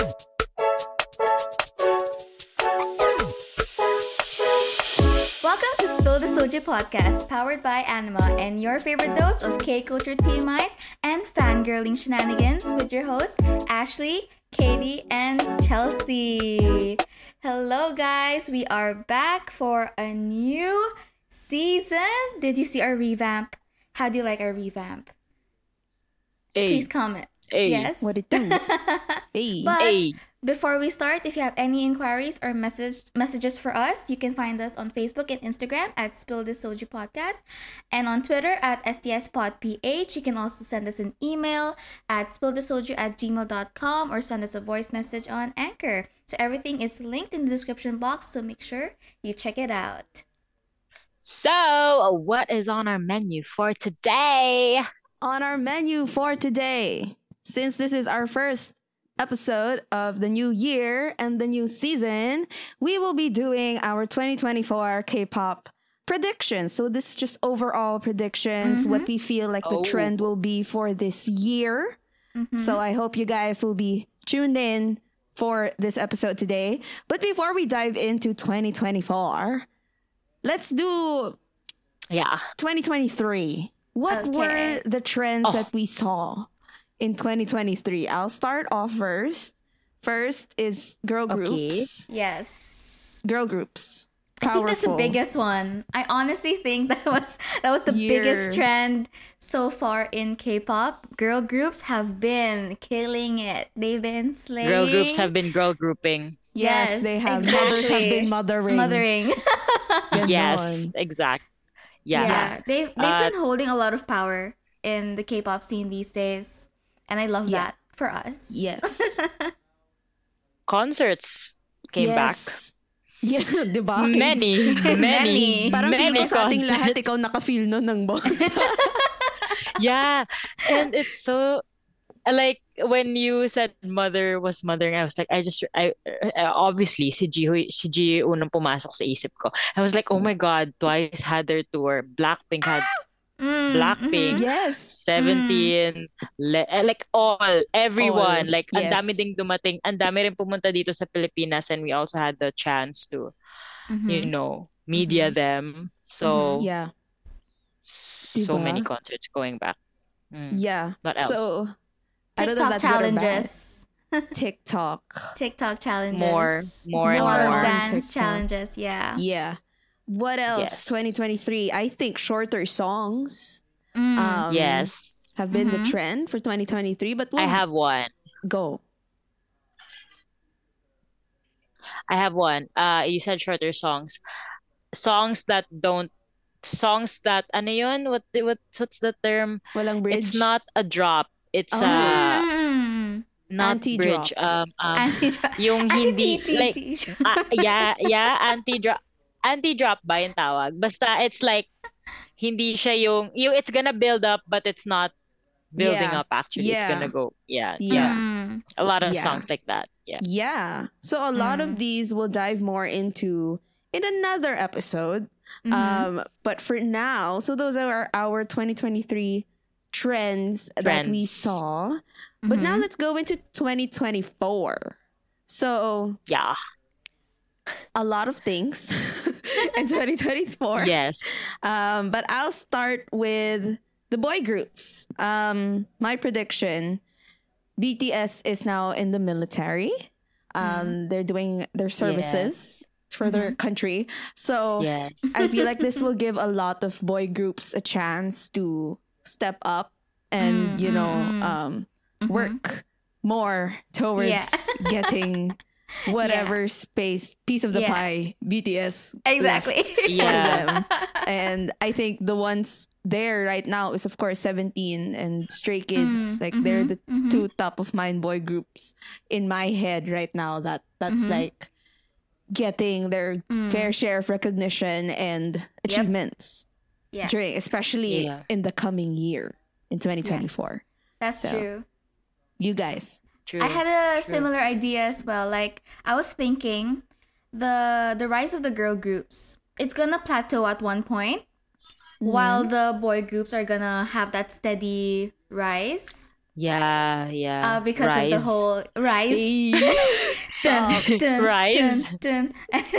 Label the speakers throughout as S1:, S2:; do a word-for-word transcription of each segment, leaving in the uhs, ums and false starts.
S1: Welcome to Spill the Soju podcast, powered by Anima, and your favorite dose of K-culture T M Is and fangirling shenanigans with your hosts, Ashley, Katie, and Chelsea. Hello, guys. We are back for a new season. Did you see our revamp? How do you like our revamp?
S2: Hey.
S1: Please comment.
S2: Hey.
S1: Yes.
S3: What it do? Hey.
S1: But
S2: Hey.
S1: before we start, if you have any inquiries or message messages for us, you can find us on Facebook and Instagram at Spill the Soju Podcast, and on Twitter at S T S Pod P H. You can also send us an email at spillthesoju at gmail dot com or send us a voice message on Anchor. So everything is linked in the description box, so make sure you check it out.
S2: So, what is on our menu for today?
S3: On our menu for today, since this is our first episode of the new year and the new season, we will be doing our twenty twenty-four K-pop predictions. So this is just overall predictions,
S1: Mhm.
S3: what we feel like the
S2: Oh.
S3: trend will be for this year.
S1: Mhm.
S3: So I hope you guys will be tuned in for this episode today. But before we dive into twenty twenty-four, let's do
S2: Yeah.
S3: twenty twenty-three. What
S1: Okay.
S3: were the trends
S2: Oh.
S3: that we saw in twenty twenty-three? I'll start off first. First is girl
S2: Okay.
S3: groups.
S1: Yes.
S3: Girl groups.
S1: I think that's the
S3: Powerful.
S1: biggest one. I honestly think that was that was the
S3: Year.
S1: biggest trend so far in K-pop. Girl groups have been killing it. They've been slaying.
S2: Girl groups have been girl grouping.
S3: Yes,
S1: Yes,
S3: they have. Mothers have
S1: exactly.
S3: been mothering.
S1: mothering.
S3: Ganon.
S2: Yes, exact. Yeah.
S1: Yeah, they've they've
S2: Uh,
S1: been holding a lot of power in the K-pop scene these days, and I love
S3: Yeah.
S1: that for us.
S3: Yes.
S2: Concerts came back.
S3: yes. Yeah, di ba?
S2: Many, many,
S1: Many.
S3: Parang feel
S2: many
S3: ko sa ating lahat,
S2: concerts.
S3: ikaw nakafeel nun ng boss.
S2: Yeah. And it's so like when you said mother was mothering, I was like, I just, I uh, obviously si Ji, si Ji unang pumasok sa isip ko. I was like, oh my God, Twice had their tour. Blackpink had
S1: Mm,
S2: Blackpink.
S1: mhm.
S3: Yes.
S2: Seventeen, le- eh, like all, everyone.
S3: All,
S2: Like, ang
S3: yes.
S2: dami ding dumating. Ang dami rin pumunta dito sa Pilipinas, and we also had the chance to,
S1: Mhm.
S2: you know, media them. So,
S3: Yeah.
S2: so
S3: Diba?
S2: many concerts going back. Mm.
S3: Yeah.
S2: What else?
S3: So, I don't know
S1: TikTok
S3: if that's good or bad.
S1: challenges.
S3: TikTok.
S1: TikTok challenges.
S2: More, more and
S1: More
S2: more.
S1: dance
S3: TikTok.
S1: challenges. Yeah.
S3: Yeah. What
S2: Yes.
S3: else? twenty twenty-three. I think shorter songs
S1: Mm.
S3: um,
S2: Yes.
S3: have been the
S1: Mhm.
S3: trend for twenty twenty-three. But
S2: I
S3: we'll
S2: have one.
S3: go.
S2: I have one. Uh, you said shorter songs. Songs that don't, songs that, ano yun? What, what, what's the term?
S3: Walang bridge.
S2: It's not a drop. It's
S3: Oh.
S2: a,
S1: Mm.
S2: not
S3: Anti-drop.
S2: bridge. Um, um,
S1: Anti-drop.
S2: yung hindi, like,
S1: Anti-T T.
S2: ah, yeah, yeah, anti-drop. Anti-drop ba yung tawag? Basta it's like, hindi siya yung, yung it's gonna build up, but it's not building
S3: Yeah.
S2: up actually. It's
S3: Yeah.
S2: gonna go, yeah,
S3: Yeah.
S1: Mm.
S2: a lot of
S3: Yeah.
S2: songs like that. Yeah.
S3: Yeah. So a lot
S1: Mm.
S3: of these will dive more into in another episode.
S1: Mhm.
S3: Um, but for now, so those are our twenty twenty-three trends, that we
S2: Trends.
S3: saw. But now
S1: Mhm.
S3: let's go into twenty twenty-four. So
S2: Yeah.
S3: a lot of things in twenty twenty-four.
S2: Yes.
S3: Um, but I'll start with the boy groups. Um, my prediction: B T S is now in the military. Um, they're doing their services for their country. So
S2: Yes.
S3: I feel like this will give a lot of boy groups a chance to step up and
S1: Mm,
S3: you know
S1: mm, mm.
S3: um,
S1: Mhm.
S3: work more towards
S1: Yeah.
S3: getting whatever space piece of the
S1: Yeah.
S3: pie B T S left
S1: Exactly.
S3: for
S2: Yeah.
S3: them. And I think the ones there right now is of course Seventeen and Stray Kids.
S1: Mm,
S3: like they're
S1: mhm,
S3: the
S1: mhm.
S3: two top of mind boy groups in my head right now. That that's
S1: Mhm.
S3: like getting their
S1: Mm.
S3: fair share of recognition and achievements
S1: Yeah.
S3: during, especially
S2: Yeah.
S3: in the coming year in twenty twenty-four.
S1: That's
S3: So,
S1: true.
S3: You guys,
S2: True.
S1: I had a
S2: True.
S1: similar idea as well. Like I was thinking the the rise of the girl groups, it's gonna plateau at one point, while the boy groups are gonna have that steady rise.
S2: Yeah,
S1: uh,
S2: yeah.
S1: because of the
S2: Rise.
S1: whole rise.
S3: Hey,
S1: Dun,
S3: stop.
S1: dun, dun,
S2: Rise.
S1: dun.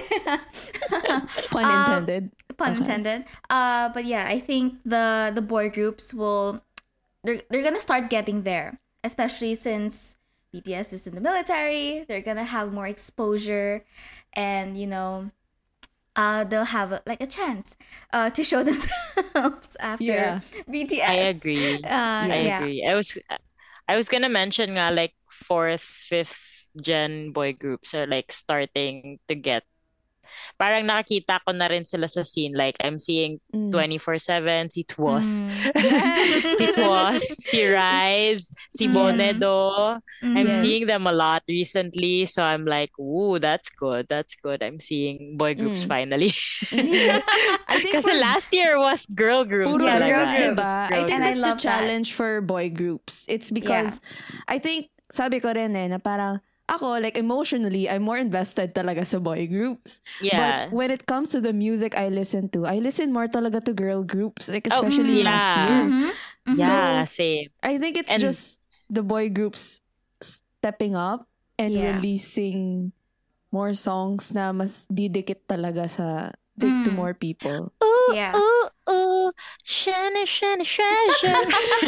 S3: Pun
S1: uh,
S3: intended.
S1: pun
S3: Okay.
S1: intended. Uh, but yeah, I think the the boy groups will they're they're gonna start getting there, especially since B T S is in the military. They're gonna have more exposure, and you know, uh, they'll have a, like a chance, uh, to show themselves after
S3: Yeah.
S1: B T S.
S2: I agree.
S1: Uh,
S2: I
S1: yeah.
S2: agree. I was I was gonna mention nga like fourth, fifth gen boy groups are like starting to get parang nakakita ko na rin sila sa scene. Like, I'm seeing
S3: Mm.
S2: twenty-four seven, si Twas,
S1: Mm.
S3: Yes.
S2: si Twas, si Rise, si
S1: Mm.
S2: Bonedo. I'm
S1: Mhm.
S2: seeing
S3: Yes.
S2: them a lot recently. So I'm like, ooh, that's good. That's good. I'm seeing boy groups
S3: Mm.
S2: finally.
S3: Mhm. I think
S2: Kasi
S3: for
S2: last year was girl groups
S3: puro
S1: Yeah,
S2: talaga.
S1: girl
S3: girls,
S1: groups.
S3: diba? I
S2: Girl
S3: think
S1: And I
S3: that's
S2: groups.
S3: the
S1: love that.
S3: challenge for boy groups. It's because I think, sabi ko rin eh, na parang ako, like emotionally, I'm more invested talaga sa boy groups.
S2: Yeah.
S3: But when it comes to the music I listen to, I listen more talaga to girl groups, like
S2: Oh,
S3: especially
S1: Mm.
S3: last
S2: yeah.
S3: year.
S1: Mhm. Mhm.
S2: Yeah,
S3: So
S2: same.
S3: I think it's
S2: And
S3: just the boy groups stepping up and
S1: Yeah.
S3: releasing more songs na mas didikit talaga sa to, to
S1: Mm.
S3: more people.
S2: ooh,
S1: Yeah.
S2: ooh, ooh, shiny, shiny treasure.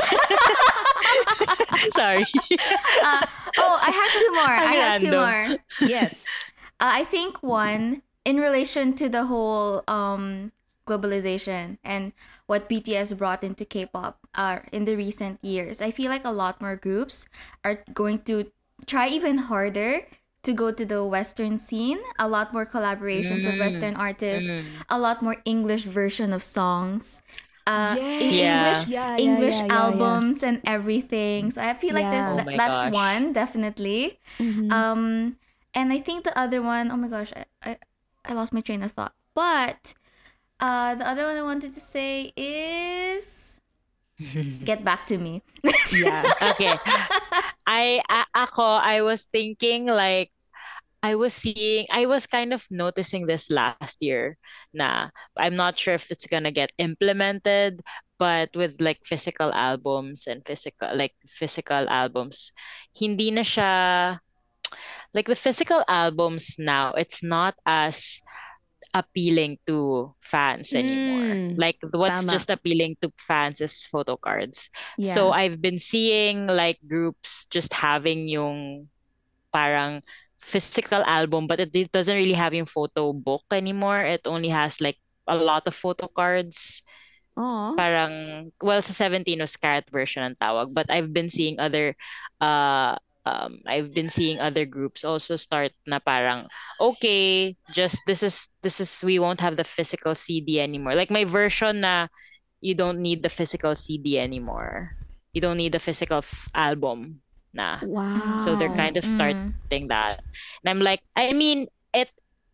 S2: Sorry.
S1: Uh, oh, I have two more.
S2: Ang
S1: I have two
S2: random.
S1: more.
S3: Yes.
S1: Uh, I think one in relation to the whole um globalization and what B T S brought into K-pop uh, in the recent years. I feel like a lot more groups are going to try even harder to go to the Western scene. A lot more collaborations with
S2: Mm,
S1: Western artists.
S2: mm.
S1: A lot more English version of songs. Uh,
S3: Yes.
S1: E-
S2: Yeah.
S1: English
S3: Yeah, yeah,
S1: English
S3: yeah, yeah, yeah.
S1: albums and everything. So I feel like
S3: Yeah.
S1: there's
S2: Oh
S1: th-
S2: my
S1: that's
S2: gosh.
S1: one definitely.
S3: Mhm.
S1: Um, and I think the other one, oh my gosh, I, I, I lost my train of thought. But uh, the other one I wanted to say is get back to me.
S3: Yeah.
S2: Okay. I, a- ako, I was thinking like, I was seeing, I was kind of noticing this last year na I'm not sure if it's gonna get implemented, but with like physical albums and physical, like physical albums, hindi na siya, like the physical albums now, it's not as appealing to fans anymore.
S3: Mm,
S2: Like what's
S3: tama.
S2: just appealing to fans is photo cards.
S3: Yeah.
S2: So I've been seeing like groups just having yung parang physical album, but it dis- doesn't really have yung photo book anymore. It only has like a lot of photo cards.
S3: Oh.
S2: Parang, well, sa seventeen was carrot version ang tawag. But I've been seeing other, uh, um, I've been seeing other groups also start na parang, okay, just this is, this is, we won't have the physical C D anymore. Like my version na you don't need the physical C D anymore. You don't need the physical f- album na.
S3: Wow.
S2: So they're kind of
S1: Mm.
S2: starting that. And I'm like, I mean, it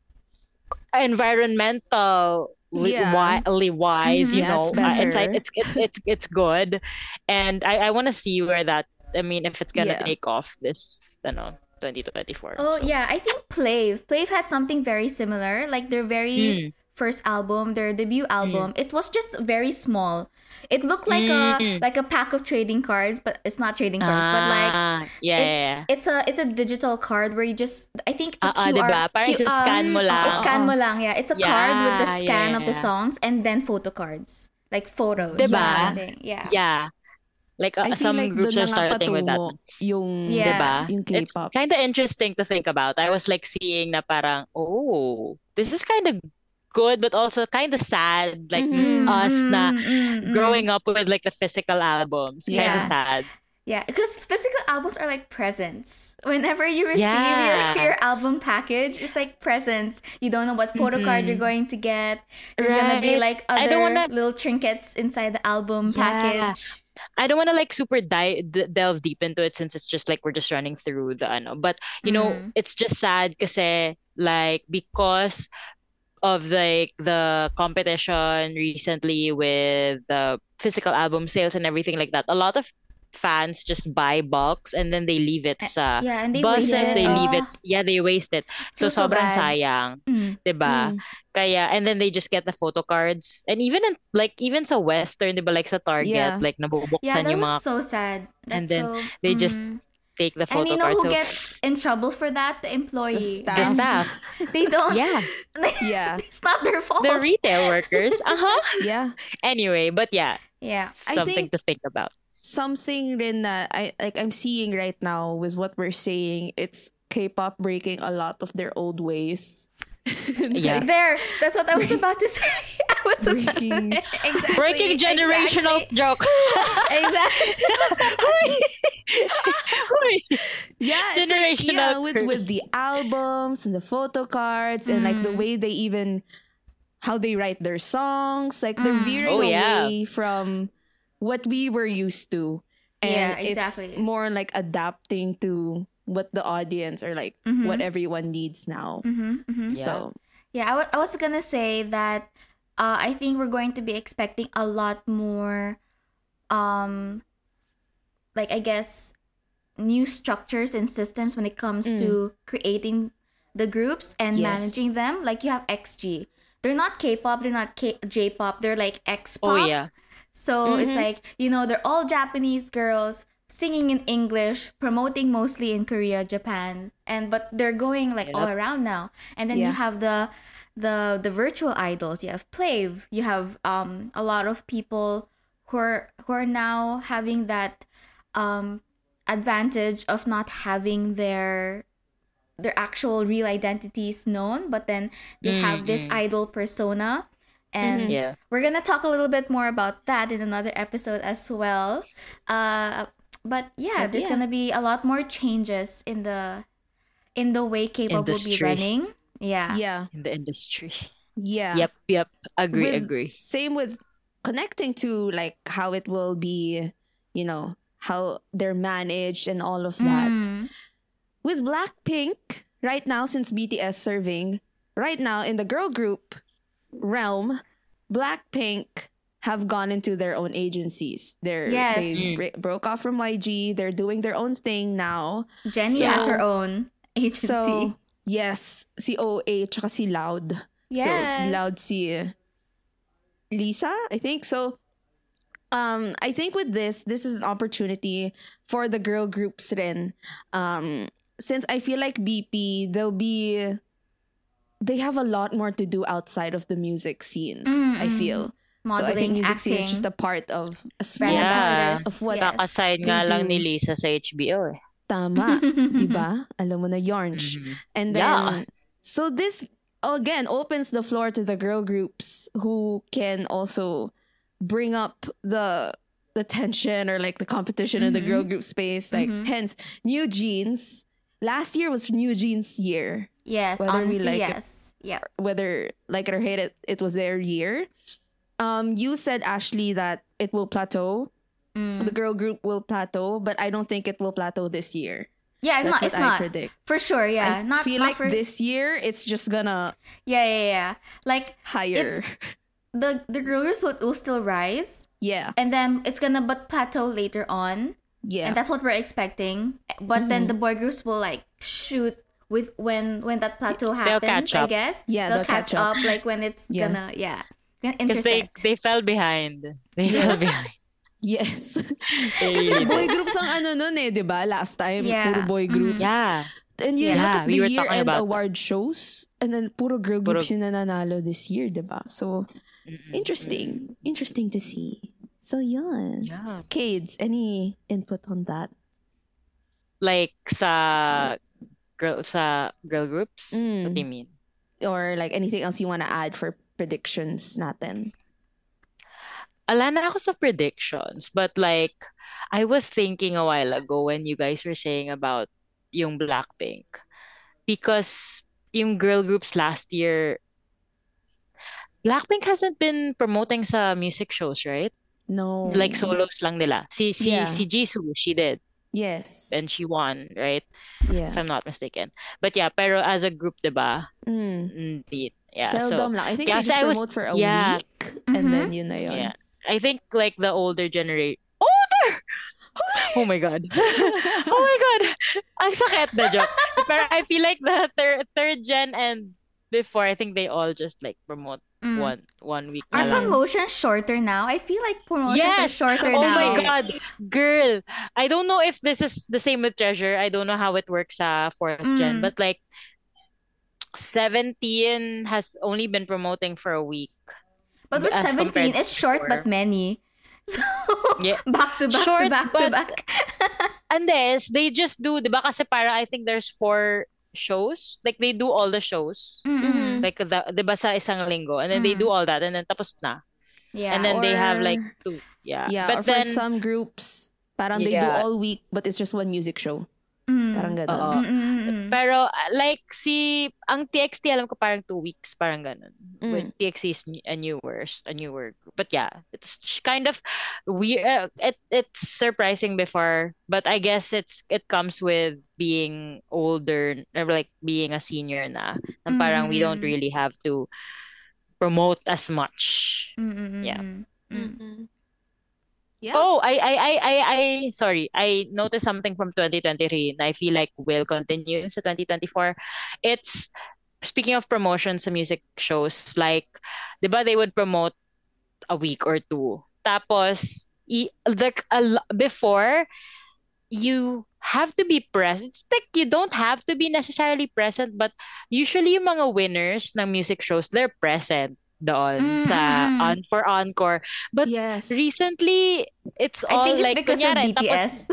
S2: environmental
S3: Yeah.
S2: wise, wise,
S1: Mhm.
S2: you
S3: Yeah,
S2: know,
S3: it's
S2: uh, it's like
S3: better.
S2: it's it's it's it's good. And I I want to see where that, I mean, if it's gonna
S3: Yeah.
S2: take off this, you know, twenty twenty-four.
S1: Oh
S2: So,
S1: yeah, I think Plave. Plave had something very similar. Like their very
S2: Mm.
S1: first album, their debut album, it was just very small. It looked like a
S2: Mm.
S1: like a pack of trading cards, but it's not trading cards. But like
S2: Ah, yeah,
S1: it's
S2: yeah, yeah.
S1: it's a it's a digital card where you just I think it's a
S2: Ah, ah,
S1: Q R
S2: diba? Parang
S1: Q-
S2: isa-scan mo
S1: uh,
S2: lang.
S1: scan mo lang, yeah. It's a card with the
S2: Yeah,
S1: scan
S2: yeah,
S1: of the
S2: yeah.
S1: songs and then photo cards. Like photos.
S2: Diba?
S1: surrounding. Yeah.
S2: Yeah. Like uh,
S3: I feel
S2: some
S3: like
S2: groups
S3: doon
S2: are
S3: na nga
S2: starting with that.
S3: patungo yung,
S1: Yeah.
S2: Diba?
S3: yung
S2: It's
S3: K-pop.
S2: kind of interesting to think about. I was like seeing na parang, oh, this is kind of good, but also kind of sad. Like
S3: Mhm.
S2: us na
S1: Mm, mm, mm.
S2: growing up with like the physical albums. Kind
S1: Yeah.
S2: of sad.
S1: Yeah, because physical albums are like presents. Whenever you receive
S2: Yeah.
S1: your, your album package, it's like presents. You don't know what photo card you're going to get. There's gonna be
S2: Right.
S1: like
S2: I
S1: other
S2: don't wanna-
S1: little trinkets inside the album
S2: Yeah.
S1: package.
S2: I don't want to like super dive delve deep into it since it's just like we're just running through the ano. But you know,
S1: Mhm.
S2: it's just sad kasi like because of like the competition recently with the physical album sales and everything like that. A lot of fans just buy bulks and then they leave it sa
S1: Yeah, and they waste
S2: buses,
S1: it.
S2: they leave it.
S1: Oh,
S2: Yeah, they waste it. So
S1: feels so
S2: sobrang
S1: bad.
S2: sayang,
S1: Mm.
S2: 'di ba?
S3: Mm.
S2: Kaya and then they just get the photo cards. And even in, like even sa Western, 'di ba, like sa Target,
S3: Yeah.
S2: like
S1: Yeah,
S2: nabubuksan
S1: that
S2: yung
S1: was
S2: mga
S1: so sad.
S2: and
S1: That's
S2: then
S1: so.
S2: they just
S1: mm.
S2: take the
S1: And
S2: photo
S1: you know
S2: card.
S1: who
S2: So
S1: gets in trouble for that? The employee.
S3: The
S2: the
S3: staff.
S2: staff,
S1: They don't.
S2: yeah,
S3: Yeah.
S1: It's not their fault.
S2: the retail workers. Uh-huh.
S3: Yeah.
S2: Anyway, but yeah,
S1: Yeah.
S3: I
S2: something
S3: think
S2: to think about.
S3: something rin that I like I'm seeing right now with what we're saying, it's K-pop breaking a lot of their old ways.
S2: Yeah.
S3: Like,
S1: There. That's what I was about to say. I was
S3: Breaking-
S1: about exactly,
S2: Breaking generational
S1: Exactly.
S2: joke.
S1: exactly.
S3: yeah, it's like,
S2: Generational
S3: yeah, with with
S2: curse.
S3: the albums and the photo cards and like the
S1: Mm.
S3: way they even how they write their songs, like they're
S1: Mm.
S3: veering
S2: Oh, yeah.
S3: away from what we were used to. And
S1: Yeah, exactly.
S3: it's more like adapting to what the audience or like
S1: Mhm.
S3: what everyone needs now.
S1: Mm-hmm, mm-hmm.
S2: Yeah.
S3: So
S1: Yeah, I wa- I was gonna say that uh, I think we're going to be expecting a lot more, um, like I guess, new structures and systems when it comes to creating the groups and
S3: Yes.
S1: managing them. Like you have X G. They're not K-pop. They're not K- J-pop. They're like X-pop.
S2: Oh yeah.
S1: So it's
S3: Mhm.
S1: like, you know, they're all Japanese girls singing in English, promoting mostly in Korea, Japan, and but they're going like all
S2: Yep.
S1: around now. And then you
S3: Yeah.
S1: have the the the virtual idols. You have Plave. You have um a lot of people who are who are now having that um advantage of not having their their actual real identities known, but then they have this
S2: Mm-mm.
S1: idol persona. And
S2: Yeah.
S1: we're gonna talk a little bit more about that in another episode as well. Uh, but yeah,
S3: But
S1: there's
S3: yeah.
S1: gonna be a lot more changes in the in the way K-pop will be
S2: Industry.
S1: running. Yeah.
S3: yeah,
S2: In the industry.
S3: yeah.
S2: Yep, yep. Agree,
S3: With-
S2: agree.
S3: Same with connecting to like how it will be, you know, how they're managed and all of that.
S1: Mm.
S3: With Blackpink, right now, since B T S serving, right now in the girl group realm, Blackpink have gone into their own agencies. They're
S1: Yes.
S3: they
S2: Mm.
S3: br- broke off from Y G. They're doing their own thing now.
S1: Jenny
S3: So-
S1: has her own agency.
S3: So yes, si O A tsaka si Loud.
S1: Yes.
S3: So Loud si Lisa, I think. So um I think with this, this is an opportunity for the girl groups rin. Um since I feel like B P, they'll be they have a lot more to do outside of the music scene,
S1: Mm,
S3: I
S1: mm.
S3: feel. So I
S1: Modeling,
S3: think music
S1: acting,
S3: scene is just a part of a small
S1: brand
S2: Yeah.
S1: ambassadors.
S3: of what
S1: yes.
S2: Kakaside
S3: They
S2: nga lang
S3: do.
S2: ni Lisa sa H B O eh.
S3: tama, 'di ba? Alam mo na yarns.
S2: Mhm.
S3: And then,
S2: Yeah.
S3: so this again opens the floor to the girl groups who can also bring up the the tension or like the competition in the
S1: Mhm.
S3: girl group space. Like,
S1: Mhm.
S3: hence, New Jeans. Last year was New Jeans' year.
S1: Yes,
S3: Whether we
S1: honestly,
S3: like it.
S1: yes. Yeah.
S3: Whether like it or hate it, it was their year. Um, you said, Ashley, that it will plateau.
S1: Mm.
S3: The girl group will plateau, but I don't think it will plateau this year.
S1: Yeah,
S3: That's
S1: not,
S3: what
S1: it's
S3: I
S1: not.
S3: predict.
S1: For sure, yeah.
S3: I
S1: not
S3: feel
S1: not
S3: like
S1: for,
S3: this year it's just gonna
S1: Yeah, yeah, yeah. Like
S3: higher.
S1: the the girls will, will still rise,
S3: Yeah,
S1: and then it's gonna but plateau later on,
S3: yeah,
S1: and that's what we're expecting. But then the boy groups will like shoot with when when that plateau
S2: They'll
S1: happens.
S2: catch
S1: I
S2: up.
S1: guess.
S3: Yeah,
S1: they'll,
S3: they'll
S1: catch,
S3: catch up.
S1: up. like when it's
S3: Yeah.
S1: gonna yeah gonna
S2: Because they,
S1: intersect.
S2: they fell behind. They fell
S3: Yes.
S2: behind.
S3: yes.
S2: They
S3: Kasi
S2: really
S3: boy
S2: did.
S3: groups ang ano nun eh, di ba? Last time,
S1: Yeah.
S3: puro boy groups.
S2: Yeah.
S3: And you
S1: Yeah.
S3: look
S2: Yeah,
S3: at
S2: we
S3: the
S2: were talking
S3: year-end
S2: about that.
S3: award shows, and then puro girl
S2: Puro-
S3: groups yung nananalo this year, di ba? So,
S2: Mm-mm.
S3: interesting. Interesting to see. So, yun.
S2: Yeah.
S3: Kades, any input on that?
S2: Like sa girl sa girl groups?
S3: Mm.
S2: What do you mean?
S3: Or like anything else you want to add for predictions natin?
S2: Ala na ako sa predictions, but like I was thinking a while ago when you guys were saying about yung Blackpink, because yung girl groups last year, Blackpink hasn't been promoting sa music shows, right?
S3: No.
S2: Like solos lang nila. Si si
S3: Yeah.
S2: si Jisoo, she did
S3: Yes.
S2: and she won, right?
S3: Yeah.
S2: If I'm not mistaken. But yeah, pero as a group, 'di ba?
S3: Mm.
S2: Hindi. Yeah,
S3: Seldom
S2: so
S3: lang. I think
S2: yeah,
S3: they
S2: so
S3: just
S2: I was-
S3: promote for a
S2: yeah.
S3: week and
S1: Mhm.
S3: then yun na yun.
S2: yeah. I think like the older generation older Oh my God. Oh my God. Ang sakit na joke. Pero I feel like the third, third gen and before, I think they all just like promote
S1: Mm.
S2: one one week
S1: Are
S2: na lang.
S1: promotions shorter now? I feel like promotions are
S2: Yes.
S1: shorter
S2: Oh
S1: now.
S2: my God. Girl. I don't know if this is the same with Treasure. I don't know how it works sa fourth gen.
S1: Mm.
S2: But like, seventeen has only been promoting for a week.
S1: But with
S2: as
S1: seventeen,
S2: compared
S1: it's short
S2: before.
S1: but many. So,
S2: Yeah.
S1: back to back
S2: Short
S1: to back to
S2: but-
S1: back.
S2: Unless they just do, di ba kasi para I think there's four shows. Like they do all the shows.
S1: Mm-mm.
S2: Like the, di ba sa isang linggo. And then they
S1: Mm.
S2: do all that and then tapos na.
S1: Yeah.
S2: And then they have like
S3: Or-
S2: two. Yeah.
S3: Yeah,
S2: But
S3: or for
S2: then,
S3: some groups, parang they do
S2: Yeah.
S3: all week, but it's just one music show.
S1: Mm.
S3: Parang ganun.
S2: Oo.
S1: Mm-mm-mm.
S2: pero uh, like si, ang T X T alam ko parang two weeks, parang ganun.
S3: Mm.
S2: With T X T is n- a newer, a newer group. But yeah, it's kind of weird. Uh, it, it's surprising before, but I guess it's it comes with being older or like being a senior na. Na parang we don't
S1: Mm.
S2: really have to promote as much.
S1: Mm-mm-mm.
S2: Yeah.
S1: Mm.
S3: Yeah.
S2: Oh, I, I, I, I, I, sorry. I noticed something from twenty twenty-three and I feel like will continue sa twenty twenty-four. It's, speaking of promotions sa music shows, like, di ba they would promote a week or two. Tapos, i, like, a, lo- before, you have to be present. It's like, you don't have to be necessarily present, but usually yung mga winners ng music shows, they're present doon sa
S1: Mm-mm.
S2: on for encore. But
S3: Yes.
S2: recently, it's
S1: I
S2: all
S1: think it's
S2: like,
S1: because
S2: kunyari,
S1: of B T S.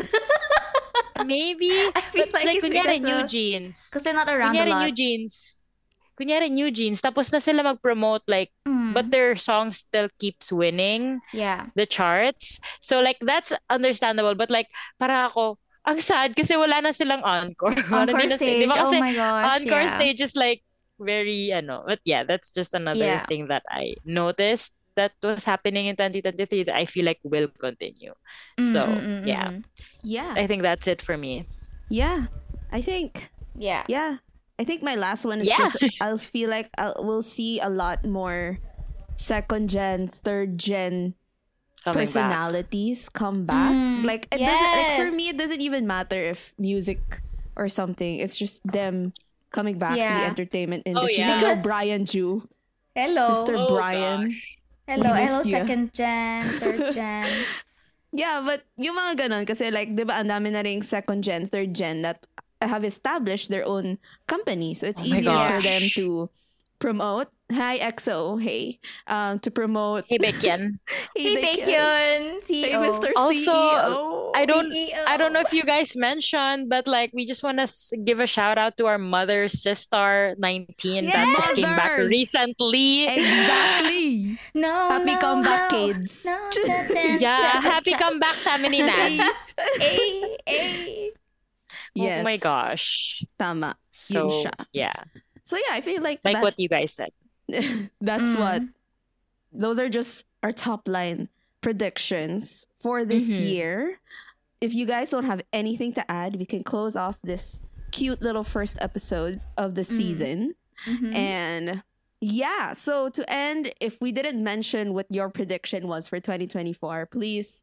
S2: tapos, maybe,
S1: I feel
S2: but
S1: like
S2: like,
S1: it's
S2: kunyari,
S1: because
S2: New
S1: of-
S2: Jeans.
S1: Because they're not around a
S2: Kunyari,
S1: lot.
S2: New Jeans. Kunyari, New Jeans. Tapos na sila mag-promote, like,
S1: Mm.
S2: but their song still keeps winning
S1: Yeah.
S2: the charts. So, like, that's understandable. But, like, para ako, ang sad kasi wala na silang encore. Parang
S1: Encore
S2: di na si-
S1: stage.
S2: di ba
S1: Oh
S2: kasi
S1: my gosh.
S2: encore
S1: yeah.
S2: stage is like very, ano, but yeah, that's just another
S1: Yeah.
S2: thing that I noticed that was happening in twenty twenty-three that I feel like will continue. So,
S1: Mm-mm-mm-mm.
S2: yeah,
S3: Yeah.
S2: I think that's it for me.
S3: Yeah. I think,
S1: Yeah.
S3: yeah. I think my last one is
S2: Yeah.
S3: just, I'll feel like I'll, we'll see a lot more second gen, third gen
S2: Coming back.
S3: personalities come back.
S1: Mm,
S3: like it doesn't like for me
S1: yes.
S3: it doesn't even matter if music or something. It's just them coming back to the
S1: Yeah.
S3: entertainment
S2: Oh,
S3: industry.
S2: yeah.
S3: You know,
S1: Because-
S3: Brian Jew,
S1: Hello.
S3: Mister
S2: Oh,
S3: Brian.
S2: gosh.
S1: Hello.
S3: We
S1: Hello,
S3: missed you.
S1: second gen, third gen.
S3: Yeah, but yung mga ganon kasi like 'di ba ang dami na ring second gen, third gen that have established their own company. So it's
S2: Oh my
S3: easier for
S2: gosh.
S3: them to promote. Hi X O, hey. Um to promote
S2: Hey, Bekyan.
S1: Hey,
S3: they can.
S1: Bacon. C E
S3: Hey,
S1: O.
S3: Mister
S2: Also,
S3: C E O.
S2: I don't
S1: C E O.
S2: I don't know if you guys mentioned, but like we just want to give a shout out to our mother, Sistar nineteen, that
S1: Yes!
S2: just came back
S3: Mothers!
S2: recently.
S3: Exactly.
S1: No,
S3: Happy
S1: no,
S3: comeback,
S1: no.
S3: kids.
S1: No, da- da-
S2: Yeah,
S1: da-
S2: happy
S1: da-
S2: comeback sa amin ni Nats.
S1: Ay, ay.
S3: Yes.
S2: Oh my gosh.
S3: Tama.
S2: So,
S3: Yun siya.
S2: yeah.
S3: So yeah, I feel like,
S2: Like
S3: that,
S2: what you guys said.
S3: that's
S1: Mm.
S3: what those are just our top line predictions for this
S2: Mhm.
S3: year. If you guys don't have anything to add, we can close off this cute little first episode of the season.
S1: Mhm.
S3: And yeah, so to end, if we didn't mention what your prediction was for twenty twenty-four, please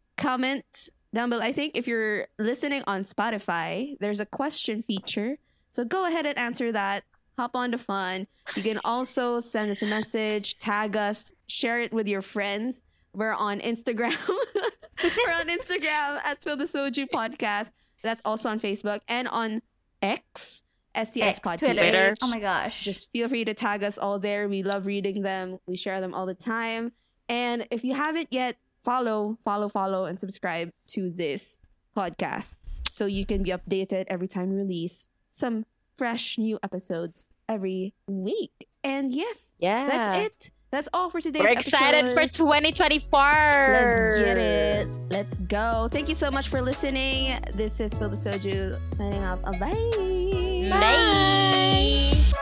S3: comment down below. I think if you're listening on Spotify, there's a question feature. So go ahead and answer that. Hop on the fun. You can also send us a message, tag us, share it with your friends. We're on Instagram. We're on Instagram at Spill the Soju Podcast. That's also on Facebook and on X, S T S
S1: X,
S3: Pod
S1: Twitter.
S2: Twitter.
S3: P H.
S1: Oh my gosh.
S3: Just feel free to tag us all there. We love reading them. We share them all the time. And if you haven't yet, follow, follow, follow, and subscribe to this podcast so you can be updated every time we release some fresh new episodes every week. And yes,
S2: Yeah.
S3: that's it. That's all for today's
S2: We're excited
S3: episode.
S2: for twenty twenty-four.
S3: Let's get it. Let's go. Thank you so much for listening. This is Spill the Soju signing off. Bye.
S2: Bye.